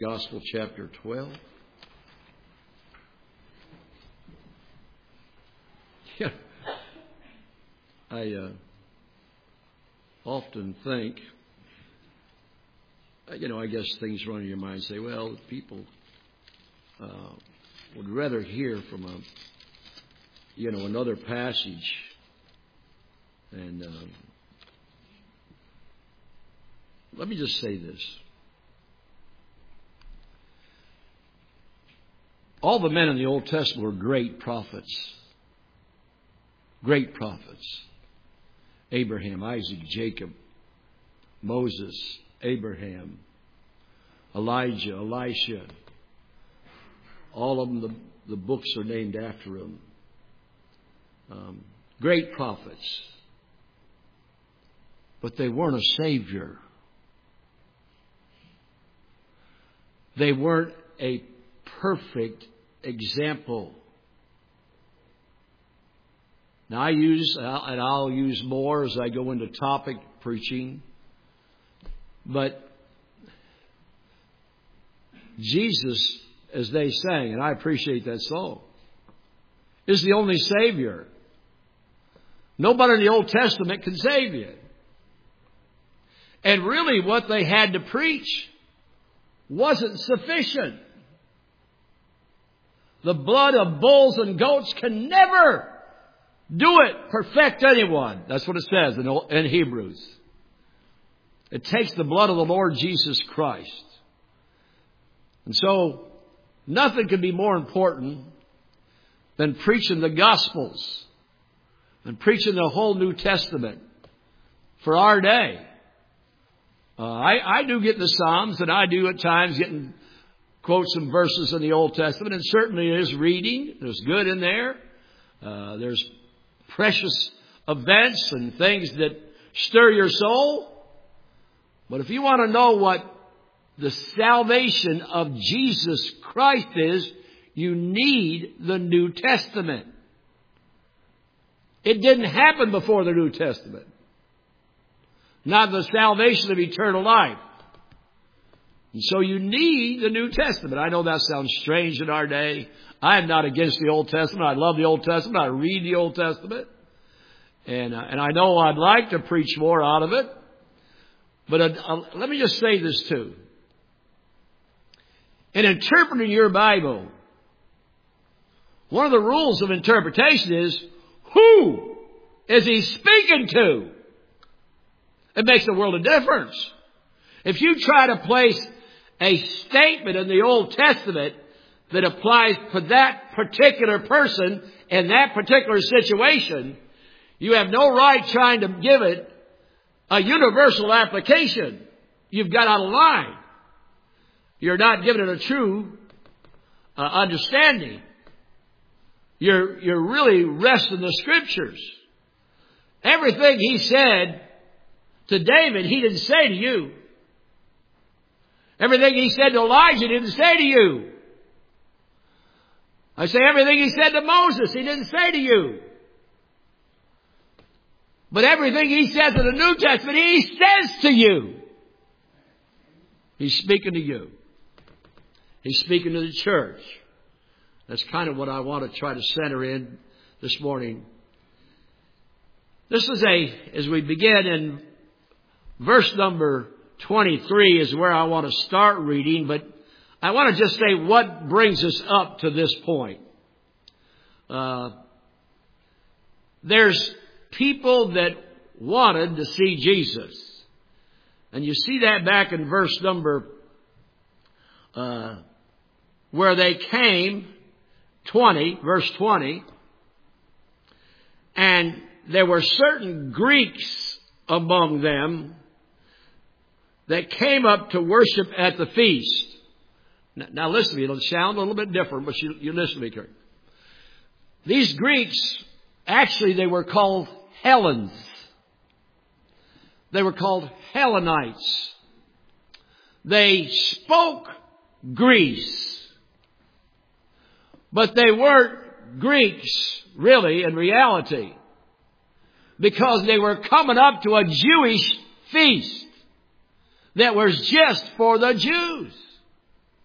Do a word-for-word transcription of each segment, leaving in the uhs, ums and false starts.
Gospel chapter twelve. Yeah, I uh, often think, you know, I guess things run in your mind and say, well, people uh, would rather hear from a, you know, another passage. And uh, let me just say this. All the men in the Old Testament were great prophets. Great prophets. Abraham, Isaac, Jacob, Moses, Abraham, Elijah, Elisha. All of them, the, the books are named after them. Um, great prophets. But they weren't a savior. They weren't a perfect example. Now I use, and I'll use more as I go into topic preaching, but Jesus, as they sang, and I appreciate that song, is the only Savior. Nobody in the Old Testament can save you. And really what they had to preach wasn't sufficient. The blood of bulls and goats can never do it, perfect anyone. That's what it says in, in Hebrews. It takes the blood of the Lord Jesus Christ. And so, nothing can be more important than preaching the Gospels and preaching the whole New Testament for our day. Uh, I, I do get the Psalms, and I do at times get in quote some verses in the Old Testament, and certainly it is reading. There's good in there. Uh, there's precious events and things that stir your soul. But if you want to know what the salvation of Jesus Christ is, you need the New Testament. It didn't happen before the New Testament. Not the salvation of eternal life. And so you need the New Testament. I know that sounds strange in our day. I am not against the Old Testament. I love the Old Testament. I read the Old Testament. And, uh, and I know I'd like to preach more out of it. But uh, uh, let me just say this too. In interpreting your Bible, one of the rules of interpretation is, who is he speaking to? It makes a world of difference. If you try to place a statement in the Old Testament that applies to that particular person in that particular situation, you have no right trying to give it a universal application. You've got out of line. You're not giving it a true uh, understanding. You're, you're really resting the Scriptures. Everything he said to David, he didn't say to you. Everything he said to Elijah, he didn't say to you. I say everything he said to Moses, he didn't say to you. But everything he says in the New Testament, he says to you. He's speaking to you. He's speaking to the church. That's kind of what I want to try to center in this morning. This is a, as we begin in verse number twenty-three is where I want to start reading, but I want to just say what brings us up to this point. Uh, there's people that wanted to see Jesus. And you see that back in verse number, uh, where they came, twenty, verse twenty, and there were certain Greeks among them that came up to worship at the feast. Now, now listen to me. It'll sound a little bit different, but you, you listen to me carefully. These Greeks, actually they were called Hellenes. They were called Hellenites. They spoke Greece. But they weren't Greeks, really, in reality. Because they were coming up to a Jewish feast that was just for the Jews.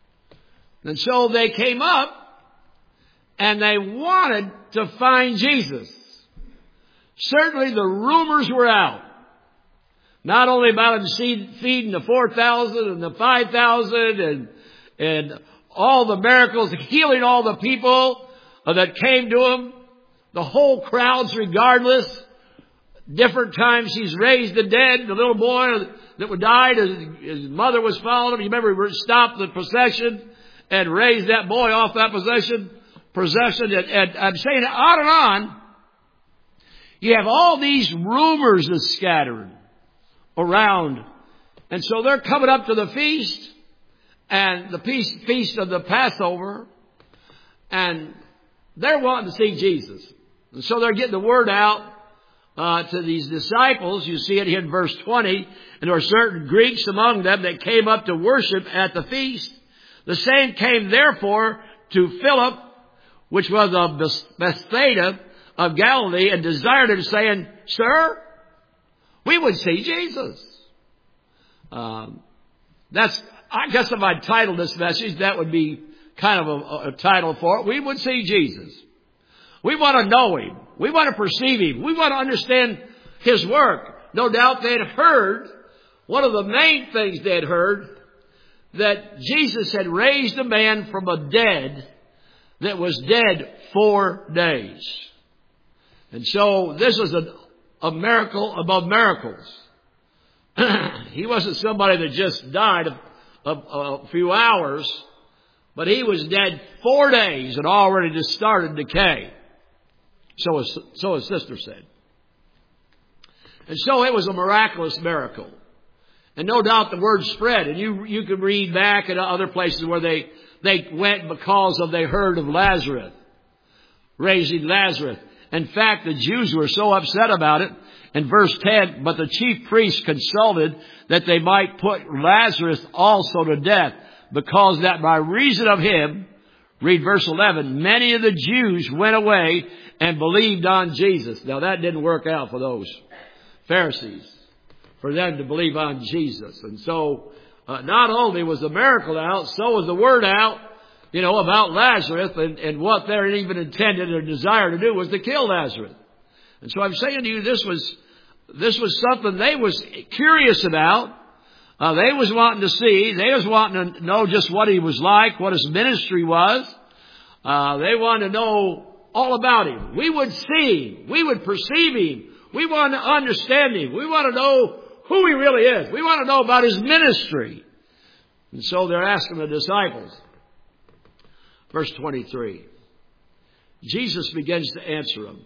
And so they came up and they wanted to find Jesus. Certainly the rumors were out. Not only about him feeding the four thousand and the five thousand and, and all the miracles, healing all the people that came to him. The whole crowds regardless. Different times he's raised the dead. The little boy that died, his, his mother was following him. You remember he stopped the procession and raised that boy off that possession. Possession. And, and I'm saying on and on. You have all these rumors that's scattered around. And so they're coming up to the feast. And the feast, feast of the Passover. And they're wanting to see Jesus. And so they're getting the word out uh, to these disciples. You see it here in verse twenty. And there were certain Greeks among them that came up to worship at the feast. The same came therefore to Philip, which was of Bethsaida of Galilee, and desired him, saying, Sir, we would see Jesus. Um, that's, I guess if I'd titled this message, that would be kind of a, a title for it. We would see Jesus. We want to know him. We want to perceive him. We want to understand his work. No doubt they had heard, one of the main things they had heard, that Jesus had raised a man from a dead that was dead four days. And so this was a, a miracle above miracles. He wasn't somebody that just died a, a, a few hours, but he was dead four days and already just started decay. So his, so his sister said. And so it was a miraculous miracle. And no doubt the word spread. And you, you can read back at other places where they, they went because of they heard of Lazarus. Raising Lazarus. In fact, the Jews were so upset about it. In verse ten, but the chief priests consulted that they might put Lazarus also to death, because that by reason of him, read verse eleven, many of the Jews went away and believed on Jesus. Now that didn't work out for those Pharisees, for them to believe on Jesus. And so, uh, not only was the miracle out, so was the word out, you know, about Lazarus, and, and what they even intended or desired to do was to kill Lazarus. And so I'm saying to you, this was, this was something they was curious about. Uh, they was wanting to see. They was wanting to know just what he was like, what his ministry was. Uh, they wanted to know all about him. We would see him. We would perceive him. We want to understand him. We want to know who he really is. We want to know about his ministry. And so they're asking the disciples. Verse twenty-three. Jesus begins to answer them.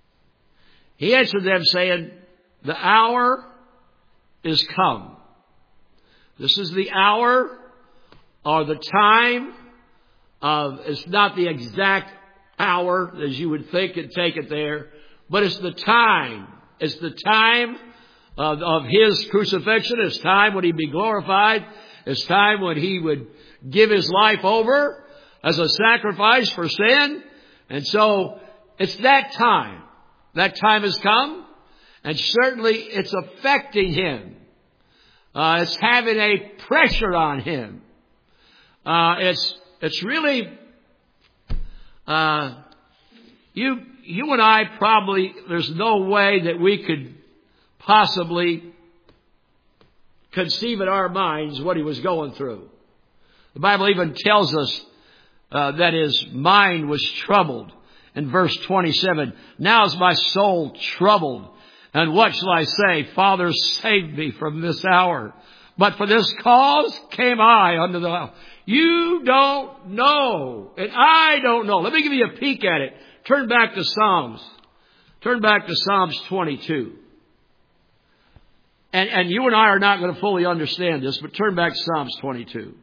He answered them saying, the hour is come. This is the hour or the time of, it's not the exact hour as you would think and take it there, but it's the time. It's the time of, of his crucifixion. It's time when he'd be glorified. It's time when he would give his life over as a sacrifice for sin. And so it's that time. That time has come, and certainly it's affecting him. Uh, it's having a pressure on him. Uh, it's, it's really, uh, you, you and I probably, there's no way that we could possibly conceive in our minds what he was going through. The Bible even tells us, uh, that his mind was troubled. In verse twenty-seven, now is my soul troubled. And what shall I say? Father, save me from this hour. But for this cause came I unto the house. You don't know. And I don't know. Let me give you a peek at it. Turn back to Psalms. Turn back to Psalms twenty-two. And, and you and I are not going to fully understand this, but turn back to Psalms twenty-two.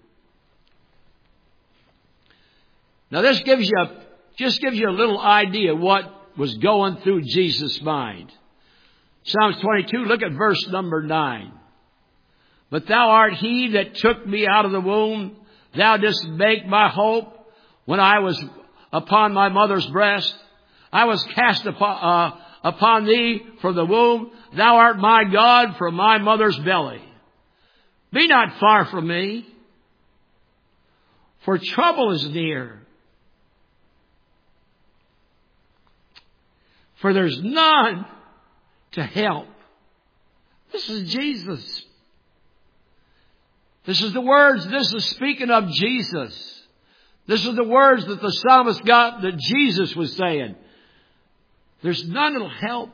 Now this gives you a, just gives you a little idea what was going through Jesus' mind. Psalms twenty-two, look at verse number nine. But thou art he that took me out of the womb. Thou didst make my hope when I was upon my mother's breast. I was cast upon, uh, upon thee from the womb. Thou art my God from my mother's belly. Be not far from me, for trouble is near. For there's none to help. This is Jesus. This is the words, this is speaking of Jesus. This is the words that the psalmist got that Jesus was saying. There's none that'll help.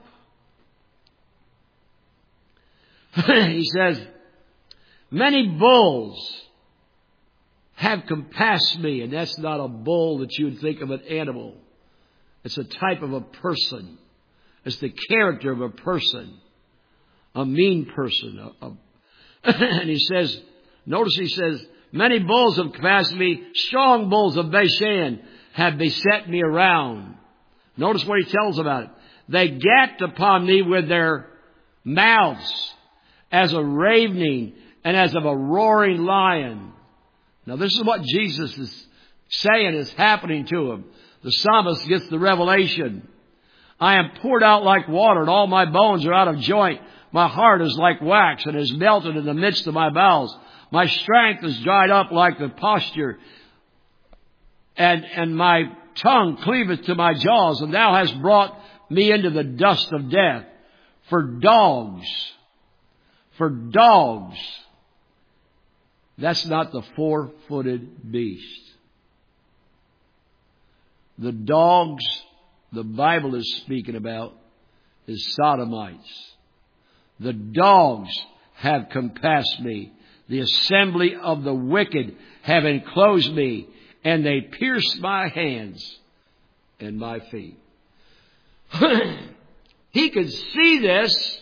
He says, many bulls have compassed me. And that's not a bull that you would think of an animal. It's a type of a person. It's the character of a person. A mean person. A, a and he says, notice he says, many bulls have compassed me. Strong bulls of Bashan have beset me around. Notice what he tells about it. They gapped upon me with their mouths as a ravening and as of a roaring lion. Now this is what Jesus is saying is happening to him. The psalmist gets the revelation. I am poured out like water and all my bones are out of joint. My heart is like wax and is melted in the midst of my bowels. My strength is dried up like the posture, and, and my tongue cleaveth to my jaws, and thou hast brought me into the dust of death. For dogs, for dogs, that's not the four-footed beast. The dogs the Bible is speaking about is sodomites. The dogs have compassed me. The assembly of the wicked have enclosed me, and they pierced my hands and my feet. He could see this.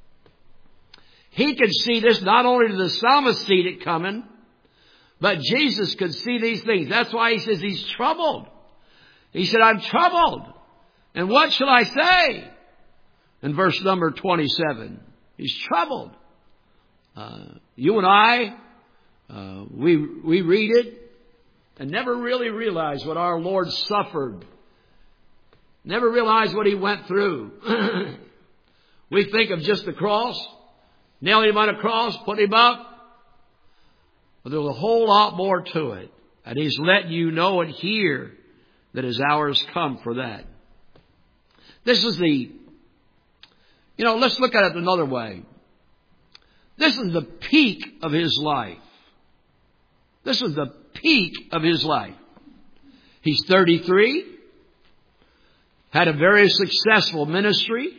He could see this. Not only did the psalmist see it coming, but Jesus could see these things. That's why he says he's troubled. He said, I'm troubled. And what shall I say? In verse number twenty-seven, he's troubled. Uh, you and I, uh, we we read it and never really realize what our Lord suffered. Never realize what he went through. We think of just the cross, nailing him on a cross, put him up. But there's a whole lot more to it. And he's letting you know and hear that his hour has come for that. This is the, you know, let's look at it another way. This is the peak of his life. This is the peak of his life. He's thirty-three. Had a very successful ministry.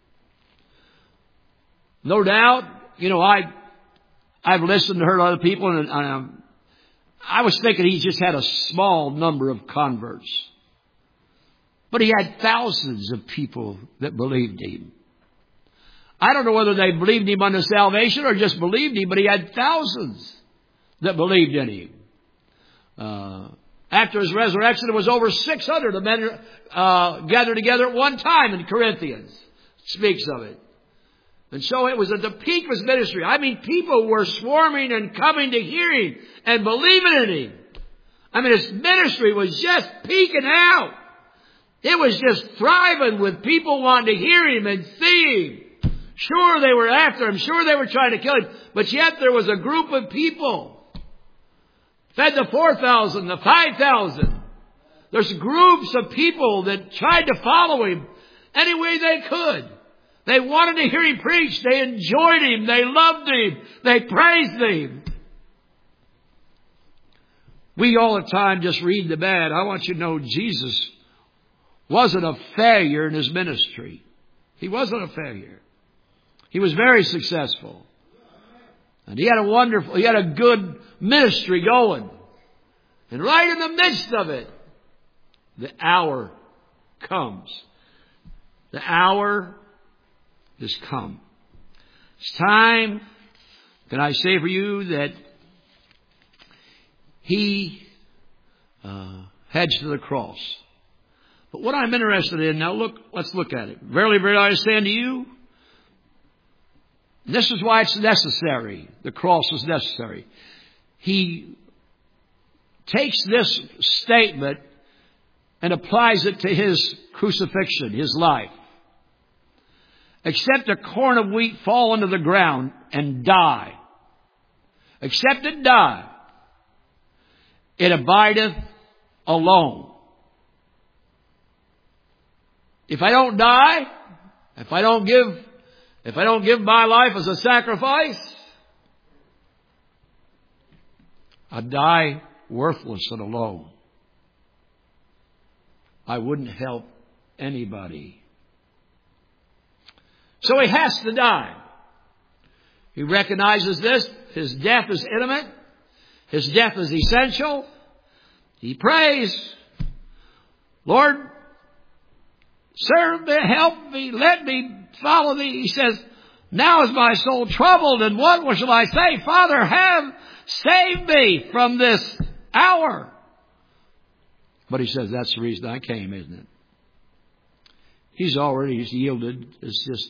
No doubt, you know, I, I've listened to heard other people, and um, I was thinking he just had a small number of converts. But he had thousands of people that believed him. I don't know whether they believed him unto salvation or just believed him, but he had thousands that believed in him. Uh, after his resurrection, there was over six hundred men uh, gathered together at one time in Corinthians. It speaks of it. And so it was at the peak of his ministry. I mean, people were swarming and coming to hear him and believing in him. I mean, his ministry was just peaking out. It was just thriving with people wanting to hear him and see him. Sure, they were after him. Sure, they were trying to kill him. But yet there was a group of people. Fed the four thousand, the five thousand. There's groups of people that tried to follow him any way they could. They wanted to hear him preach. They enjoyed him. They loved him. They praised him. We all the time just read the bad. I want you to know Jesus wasn't a failure in his ministry. He wasn't a failure. He was very successful. And he had a wonderful, he had a good ministry going. And right in the midst of it, the hour comes. The hour has come. It's time, can I say for you, that he uh, heads to the cross. But what I'm interested in, now look, let's look at it. Verily, verily, I say unto you, this is why it's necessary. The cross is necessary. He takes this statement and applies it to his crucifixion, his life. Except a corn of wheat fall into the ground and die. Except it die. it abideth alone. If I don't die, if I don't give, if I don't give my life as a sacrifice, I die worthless and alone. I wouldn't help anybody. So he has to die. He recognizes this. His death is imminent. His death is essential. He prays, Lord, serve me, help me, let me follow thee. He says, now is my soul troubled, and what shall I say? Father, have saved me from this hour. But he says, that's the reason I came, isn't it? He's already he's yielded. It's just,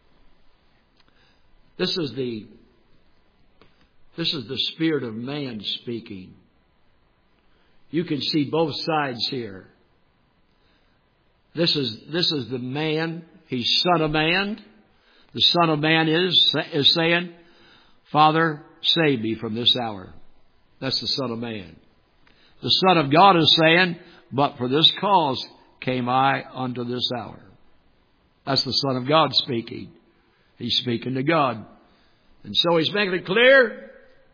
this is the, this is the spirit of man speaking. You can see both sides here. This is, this is the man. He's Son of Man. The Son of Man is, is saying, Father, save me from this hour. That's the Son of Man. The Son of God is saying, but for this cause came I unto this hour. That's the Son of God speaking. He's speaking to God. And so he's making it clear,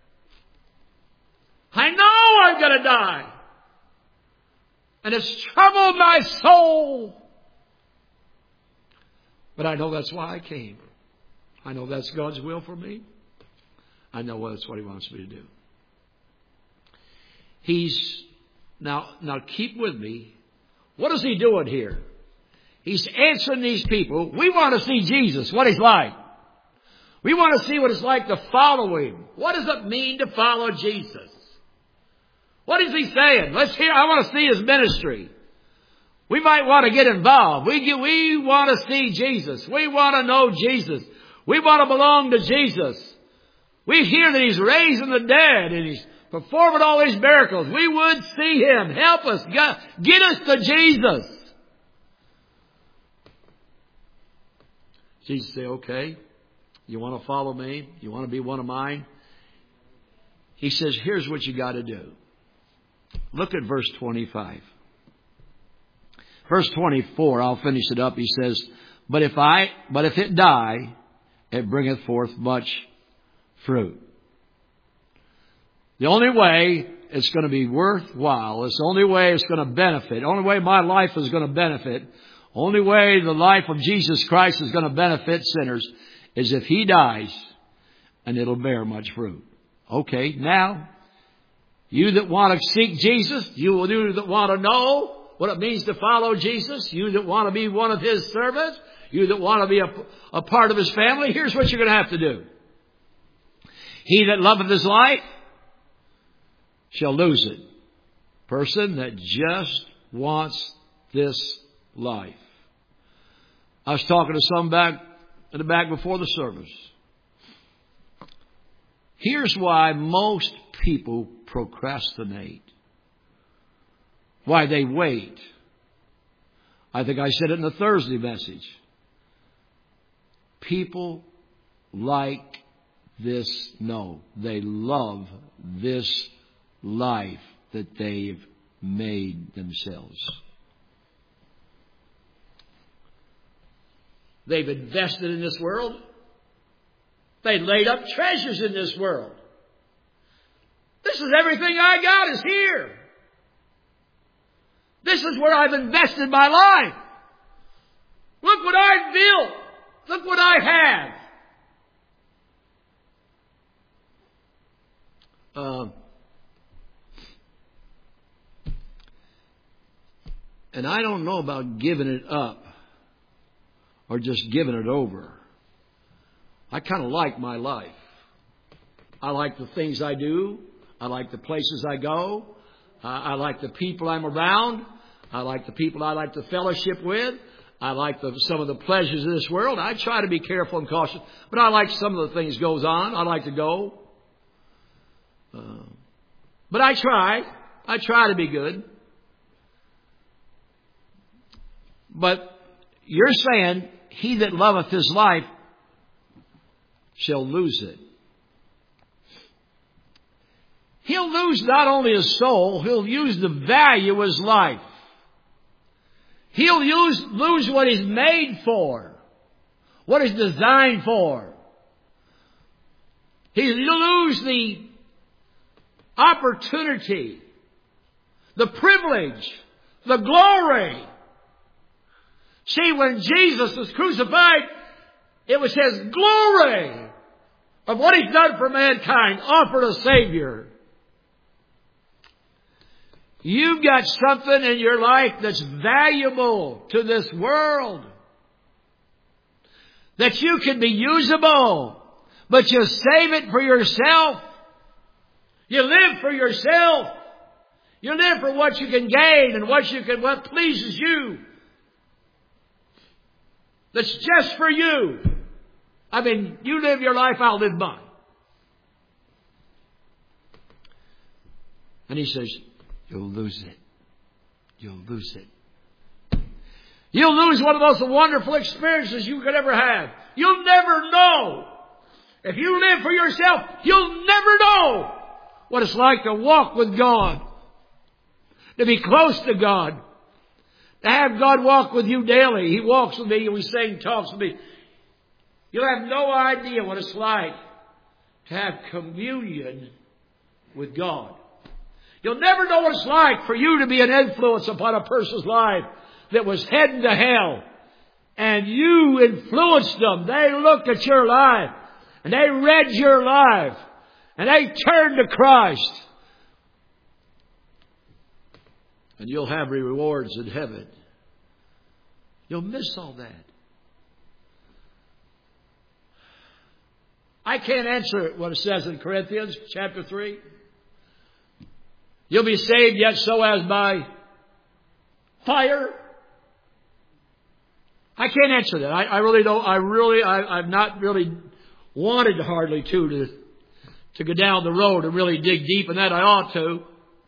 I know I'm going to die. And it's troubled my soul. But I know that's why I came. I know that's God's will for me. I know that's what he wants me to do. He's, now, now keep with me. What is he doing here? He's answering these people. We want to see Jesus, what he's like. We want to see what it's like to follow him. What does it mean to follow Jesus? What is he saying? Let's hear. I want to see his ministry. We might want to get involved. We, get, we want to see Jesus. We want to know Jesus. We want to belong to Jesus. We hear that he's raising the dead and he's performing all these miracles. We would see him. Help us. Get us to Jesus. Jesus say, okay, you want to follow me? You want to be one of mine? He says, here's what you got to do. Look at verse twenty-five. Verse twenty-four, I'll finish it up. He says, But if I, but if it die, it bringeth forth much fruit. The only way it's going to be worthwhile, it's the only way it's going to benefit, the only way my life is going to benefit, only way the life of Jesus Christ is going to benefit sinners is if he dies, and it'll bear much fruit. Okay, now, you that want to seek Jesus, you that want to know what it means to follow Jesus, you that want to be one of his servants, you that want to be a, a part of his family, here's what you're going to have to do. He that loveth his life shall lose it. Person that just wants this life. I was talking to some back in the back before the service. Here's why most people procrastinate. Why they wait. I think I said it in the Thursday message. People like this, no, they love this life that they've made themselves. They've invested in this world. They laid up treasures in this world. This is everything I got is here. This is where I've invested my life. Look what I've built. Look what I have. Uh, and I don't know about giving it up or just giving it over. I kind of like my life. I like the things I do. I like the places I go. Uh, I like the people I'm around. I like the people I like to fellowship with. I like the, some of the pleasures of this world. I try to be careful and cautious, but I like some of the things goes on. I like to go. Uh, but I try. I try to be good. But you're saying, he that loveth his life shall lose it. he'll lose not only his soul, he'll lose the value of his life. He'll use, lose what he's made for, what he's designed for. He'll lose the opportunity, the privilege, the glory. See, when Jesus was crucified, it was His glory of what He's done for mankind, offered a Savior. You've got something in your life that's valuable to this world, that you can be usable, but you save it for yourself. You live for yourself. You live for what you can gain and what you can, what pleases you. That's just for you. I mean, you live your life, I'll live mine. And He says, you'll lose it. You'll lose it. You'll lose one of those wonderful experiences you could ever have. You'll never know. If you live for yourself, you'll never know what it's like to walk with God, to be close to God, to have God walk with you daily. He walks with me, we sing, talks with me. You'll have no idea what it's like to have communion with God. You'll never know what it's like for you to be an influence upon a person's life that was heading to hell. And you influenced them. They looked at your life. And they read your life. And they turned to Christ. And you'll have rewards in heaven. You'll miss all that. I can't answer what it says in Corinthians chapter three. You'll be saved yet so as by fire. I can't answer that. I, I really don't. I really, I, I've not really wanted hardly to, to to go down the road and really dig deep in that. I ought to.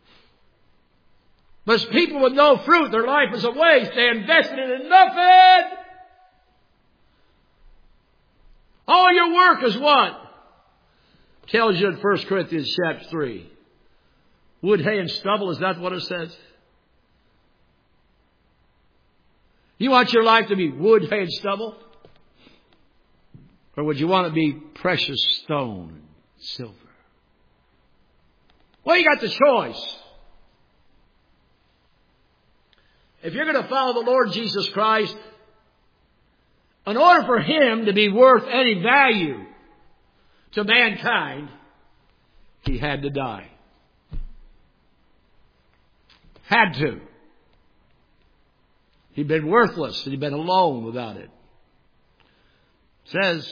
But as people with no fruit, their life is a waste. They invested it in nothing. All your work is what? Tells you in First Corinthians chapter three. Wood, hay, and stubble, is that what it says? You want your life to be wood, hay, and stubble? Or would you want it to be precious stone and silver? Well, you got the choice. If you're going to follow the Lord Jesus Christ, in order for Him to be worth any value to mankind, He had to die. Had to. He'd been worthless and he'd been alone without it. It says,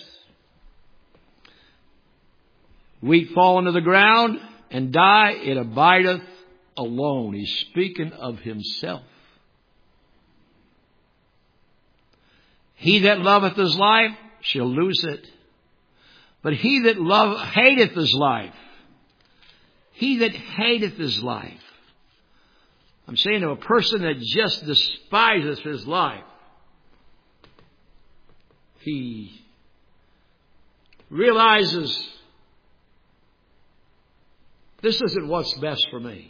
wheat fall into the ground and die, it abideth alone. He's speaking of Himself. He that loveth his life shall lose it. But he that love, hateth his life, he that hateth his life, I'm saying to a person that just despises his life, he realizes this isn't what's best for me.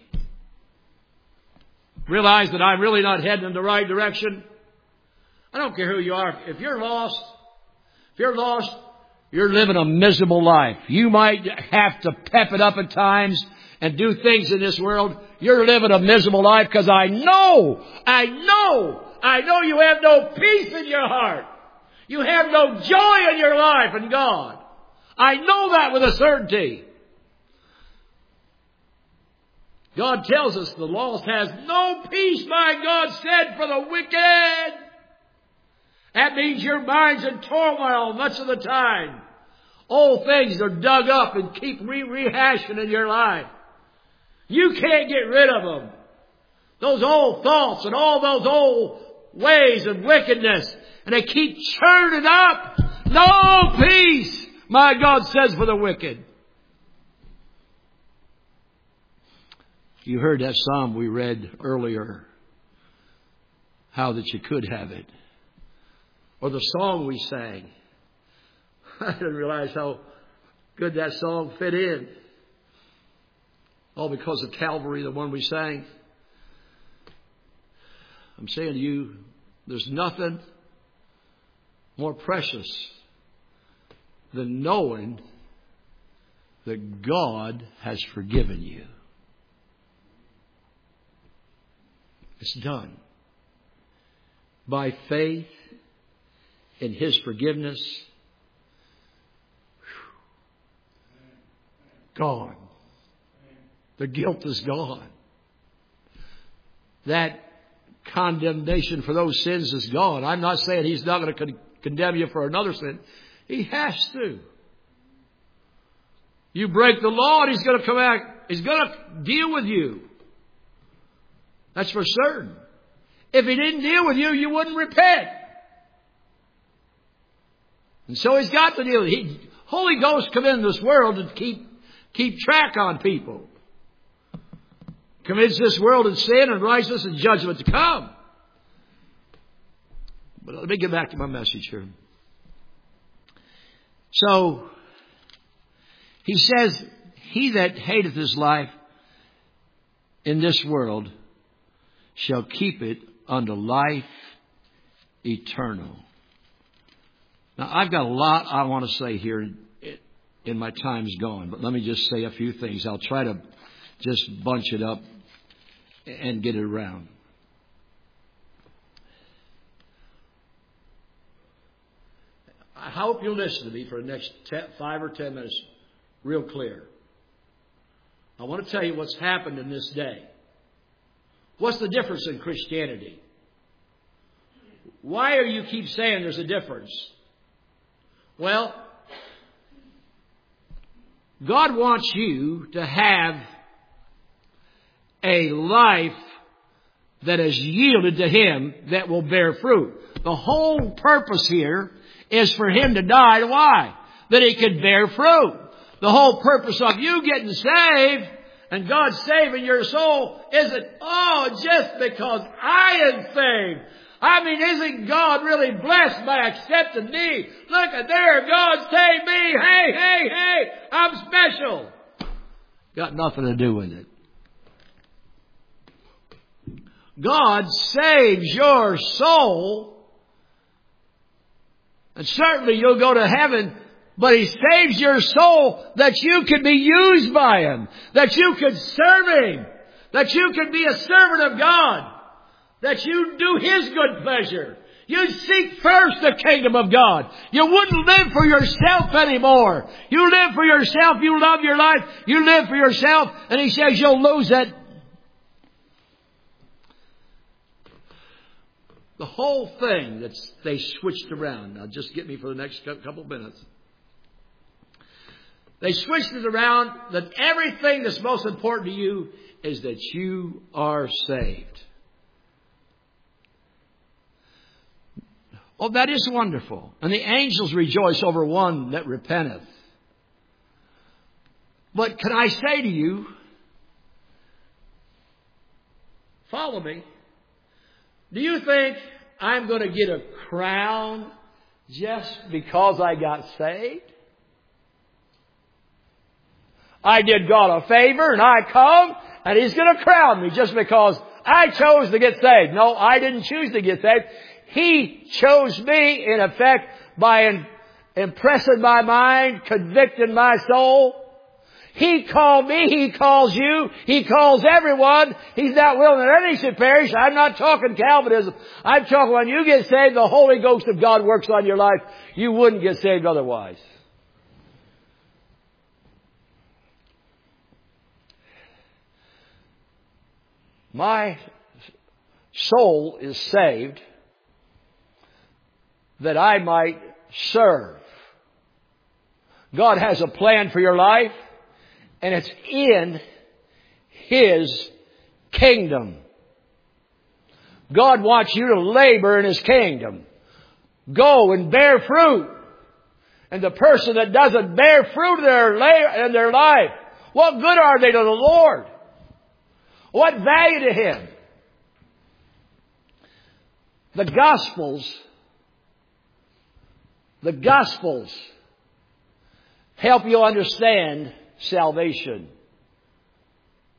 Realize that I'm really not heading in the right direction. I don't care who you are. If you're lost, if you're lost, you're living a miserable life. You might have to pep it up at times and do things in this world. You're living a miserable life because I know, I know, I know you have no peace in your heart. You have no joy in your life in God. I know that with a certainty. God tells us the lost has no peace, my God said, for the wicked. That means your mind's in turmoil much of the time. Old things are dug up and keep re- rehashing in your life. You can't get rid of them. Those old thoughts and all those old ways of wickedness. And they keep churning up. No peace, my God says, for the wicked. You heard that psalm we read earlier. How that you could have it. Or the song we sang. I didn't realize how good that song fit in. All because of Calvary, the one we sang. I'm saying to you, there's nothing more precious than knowing that God has forgiven you. It's done. By faith in His forgiveness, gone. The guilt is gone. That condemnation for those sins is gone. I'm not saying He's not going to con- condemn you for another sin. He has to. You break the law and He's going to come back. He's going to deal with you. That's for certain. If He didn't deal with you, you wouldn't repent. And so He's got to deal with you. Holy Ghost come into this world to keep, keep track on people. Commits this world in sin and righteousness and judgment to come. But let me get back to my message here. So, He says, He that hateth his life in this world shall keep it unto life eternal. Now, I've got a lot I want to say here in my time's gone, but let me just say a few things. I'll try to just bunch it up and get it around. I hope you'll listen to me for the next ten, five or ten minutes real clear. I want to tell you what's happened in this day. What's the difference in Christianity? Why do you keep saying there's a difference? Well, God wants you to have a life that is yielded to Him that will bear fruit. The whole purpose here is for Him to die. Why? That He could bear fruit. The whole purpose of you getting saved and God saving your soul isn't, oh, just because I am saved. I mean, isn't God really blessed by accepting me? Look at there, God saved me. Hey, hey, hey, I'm special. Got nothing to do with it. God saves your soul, and certainly you'll go to heaven, but He saves your soul that you could be used by Him, that you could serve Him, that you could be a servant of God, that you do His good pleasure. You seek first the kingdom of God. You wouldn't live for yourself anymore. You live for yourself. You love your life. You live for yourself. And He says you'll lose it. The whole thing that they switched around. Now just get me for the next couple of minutes. They switched it around that everything that's most important to you is that you are saved. Oh, that is wonderful. And the angels rejoice over one that repenteth. But can I say to you, follow me. Do you think I'm going to get a crown just because I got saved? I did God a favor and I come and He's going to crown me just because I chose to get saved. No, I didn't choose to get saved. He chose me, in effect, by impressing my mind, convicting my soul. He called me. He calls you. He calls everyone. He's not willing that any should perish. I'm not talking Calvinism. I'm talking when you get saved, the Holy Ghost of God works on your life. You wouldn't get saved otherwise. My soul is saved that I might serve. God has a plan for your life, and it's in His kingdom. God wants you to labor in His kingdom. Go and bear fruit. And the person that doesn't bear fruit in their, la- in their life, what good are they to the Lord? What value to Him? The Gospels, the Gospels help you understand salvation.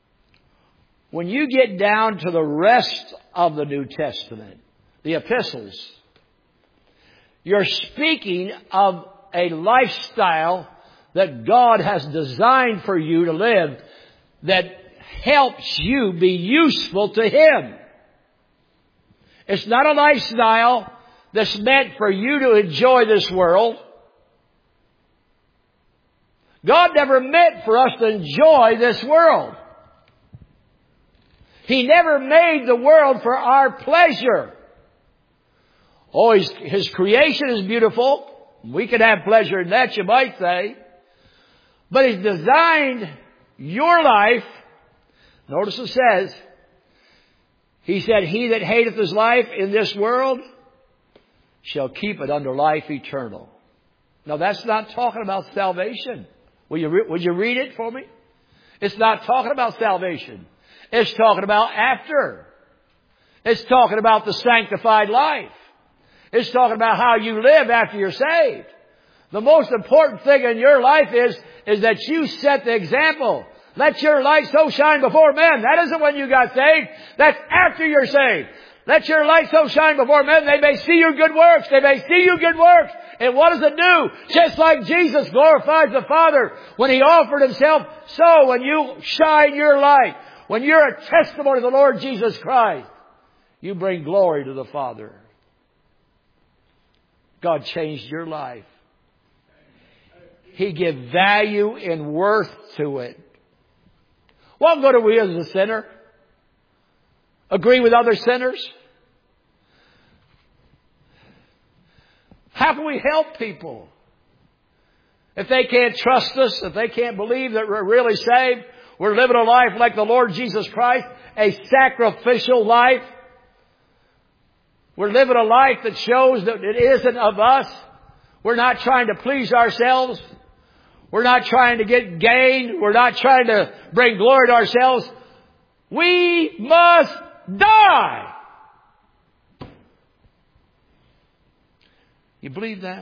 when you get down to the rest of the New Testament, the epistles, you're speaking of a lifestyle that God has designed for you to live that helps you be useful to Him. It's not a lifestyle that's meant for you to enjoy this world. God never meant for us to enjoy this world. He never made the world for our pleasure. Oh, His, His creation is beautiful. We can have pleasure in that, you might say. But He's designed your life. Notice it says, He said, He that hateth his life in this world shall keep it under life eternal. Now that's not talking about salvation. Will you, re- would you read it for me? It's not talking about salvation. It's talking about after. It's talking about the sanctified life. It's talking about how you live after you're saved. The most important thing in your life is, is that you set the example. Let your light so shine before men. That isn't when you got saved. That's after you're saved. Let your light so shine before men, they may see your good works. They may see your good works. And what does it do? Just like Jesus glorifies the Father when He offered Himself, so when you shine your light, when you're a testimony of the Lord Jesus Christ, you bring glory to the Father. God changed your life. He gave value and worth to it. What good are we as a sinner? Agree with other sinners? How can we help people? If they can't trust us, if they can't believe that we're really saved, we're living a life like the Lord Jesus Christ, a sacrificial life. We're living a life that shows that it isn't of us. We're not trying to please ourselves. We're not trying to get gain. We're not trying to bring glory to ourselves. We must die. You believe that?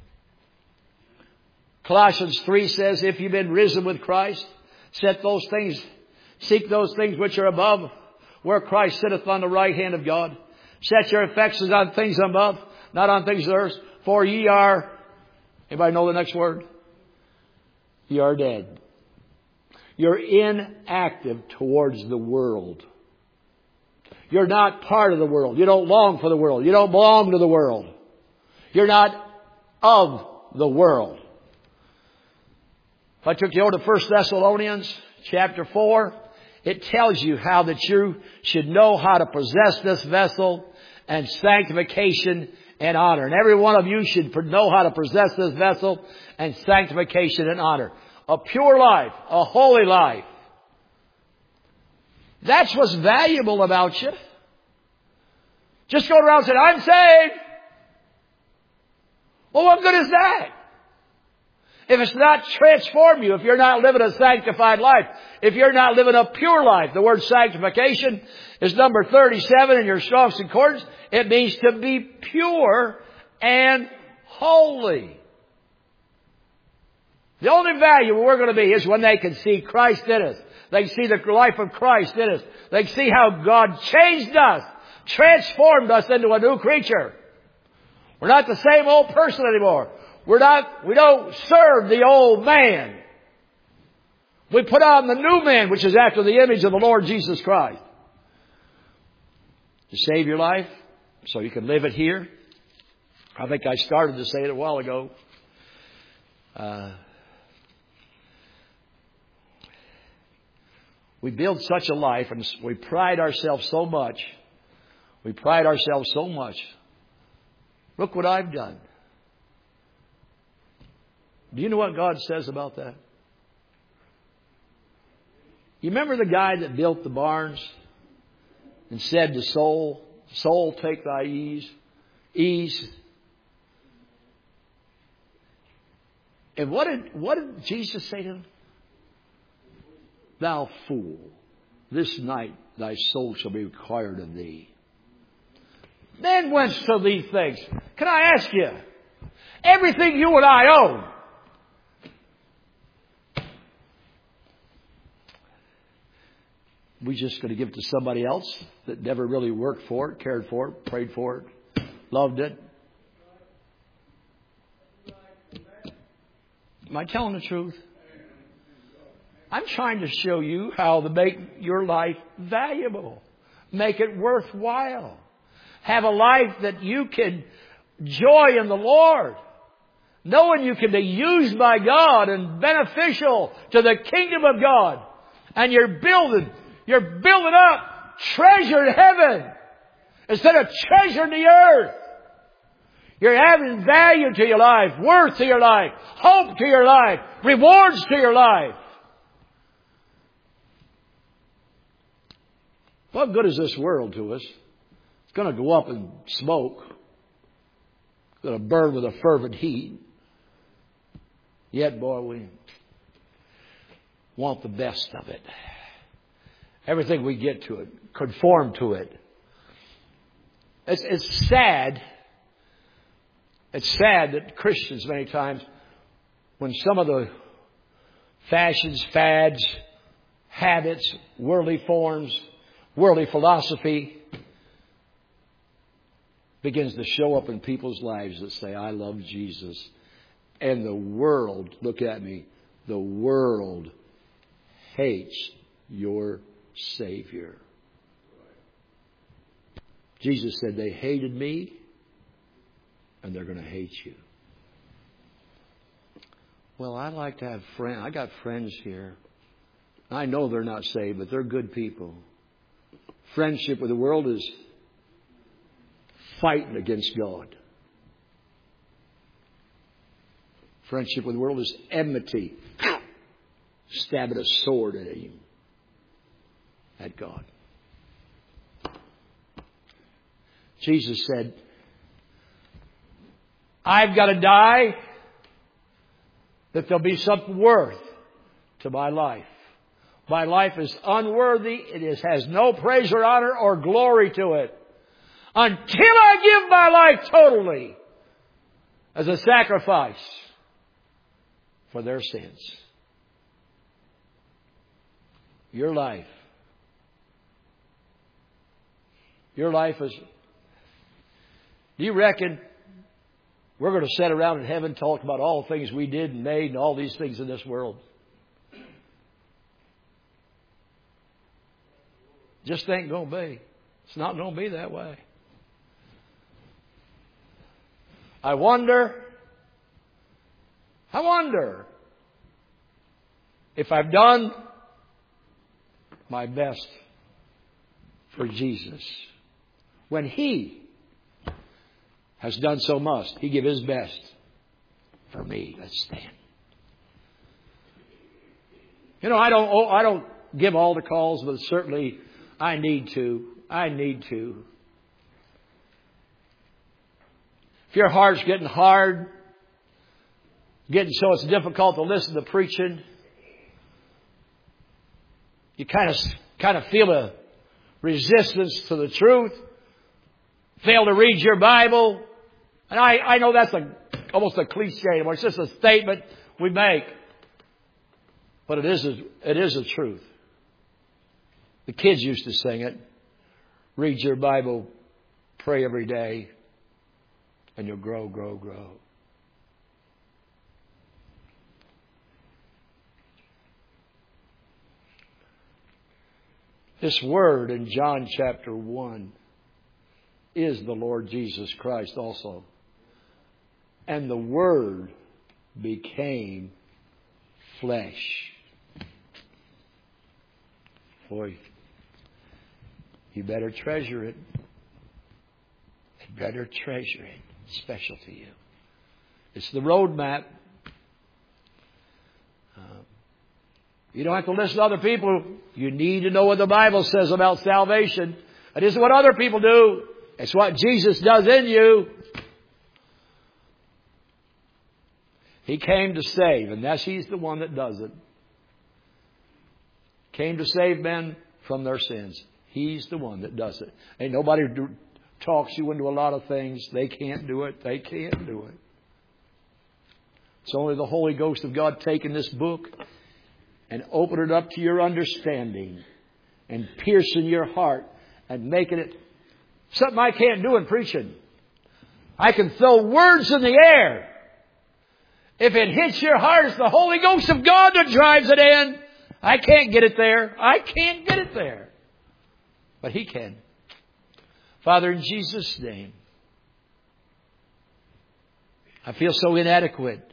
Colossians three says, if you've been risen with Christ, set those things, seek those things which are above, where Christ sitteth on the right hand of God. Set your affections on things above, not on things of earth. For ye are, anybody know the next word? You are dead. You're inactive towards the world. You're not part of the world. You don't long for the world. You don't belong to the world. You're not of the world. If I took you over to First Thessalonians chapter four, it tells you how that you should know how to possess this vessel and sanctification and honor. And every one of you should know how to possess this vessel and sanctification and honor. A pure life, a holy life. That's what's valuable about you. Just go around and say, I'm saved. Well, what good is that? If it's not transformed you, if you're not living a sanctified life, if you're not living a pure life. The word sanctification is number thirty-seven in your Strong's Concordance. It means to be pure and holy. The only value we're going to be is when they can see Christ in us. They can see the life of Christ in us. They can see how God changed us, transformed us into a new creature. We're not the same old person anymore. We're not, we don't serve the old man. We put on the new man, which is after the image of the Lord Jesus Christ. To save your life, so you can live it here. I think I started to say it a while ago. Uh, we build such a life and we pride ourselves so much. We pride ourselves so much. Look what I've done. Do you know what God says about that? You remember the guy that built the barns and said to soul, soul, take thy ease, ease. And what did, what did Jesus say to him? Thou fool, this night thy soul shall be required of thee. Then whence to these things? Can I ask you? Everything you and I own. we just going to give it to somebody else that never really worked for it, cared for it, prayed for it, loved it? Am I telling the truth? I'm trying to show you how to make your life valuable. Make it worthwhile. Have a life that you can joy in the Lord. Knowing you can be used by God and beneficial to the kingdom of God. And you're building, you're building up treasure in heaven instead of treasure in the earth. You're having value to your life, worth to your life, hope to your life, rewards to your life. What good is this world to us? It's going to go up in smoke. It's going to burn with a fervent heat. Yet, boy, we want the best of it. Everything we get to it, conform to it. It's, it's sad. It's sad that Christians many times, when some of the fashions, fads, habits, worldly forms, worldly philosophy begins to show up in people's lives that say, I love Jesus. And the world, look at me, the world hates your Savior. Jesus said they hated me and they're going to hate you. Well, I like to have friends. I got friends here. I know they're not saved, but they're good people. Friendship with the world is fighting against God. Friendship with the world is enmity. Stabbing a sword at him. At God. Jesus said, I've got to die that there'll be some worth to my life. My life is unworthy. It is, has no praise or honor or glory to it. Until I give my life totally as a sacrifice for their sins. Your life. Your life is... Do you reckon we're going to sit around in heaven and talk about all the things we did and made and all these things in this world? Just ain't going to be. It's not going to be that way. I wonder, I wonder if I've done my best for Jesus. When He has done so much, He gave His best for me. Let's stand. You know, I don't, I don't give all the calls, but certainly I need to. I need to. If your heart's getting hard, getting so it's difficult to listen to preaching, you kind of kind of feel a resistance to the truth, fail to read your Bible, and I, I know that's a almost a cliche, or it's just a statement we make, but it is a, it is a truth. The kids used to sing it. Read your Bible, pray every day, and you'll grow, grow, grow. This word in John chapter one is the Lord Jesus Christ also. And the Word became flesh. Boy, you better treasure it. You better treasure it. It's special to you. It's the roadmap. Uh, you don't have to listen to other people. You need to know what the Bible says about salvation. It isn't what other people do. It's what Jesus does in you. He came to save, and that's He's the one that does it. Came to save men from their sins. He's the one that does it. Ain't nobody do, talks you into a lot of things. They can't do it. They can't do it. It's only the Holy Ghost of God taking this book and open it up to your understanding and piercing your heart and making it something I can't do in preaching. I can throw words in the air. If it hits your heart, it's the Holy Ghost of God that drives it in. I can't get it there. I can't get it there. But He can. Father, in Jesus' name, I feel so inadequate,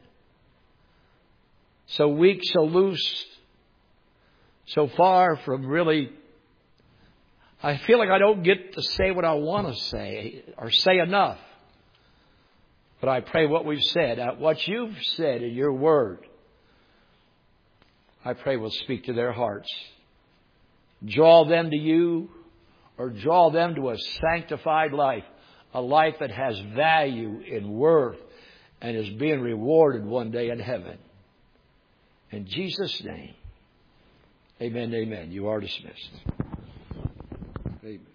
so weak, so loose, so far from really. I feel like I don't get to say what I want to say or say enough. But I pray what we've said, what you've said in your word, I pray will speak to their hearts. Draw them to you, or draw them to a sanctified life, a life that has value and worth and is being rewarded one day in heaven. In Jesus' name, amen, amen. You are dismissed. Amen.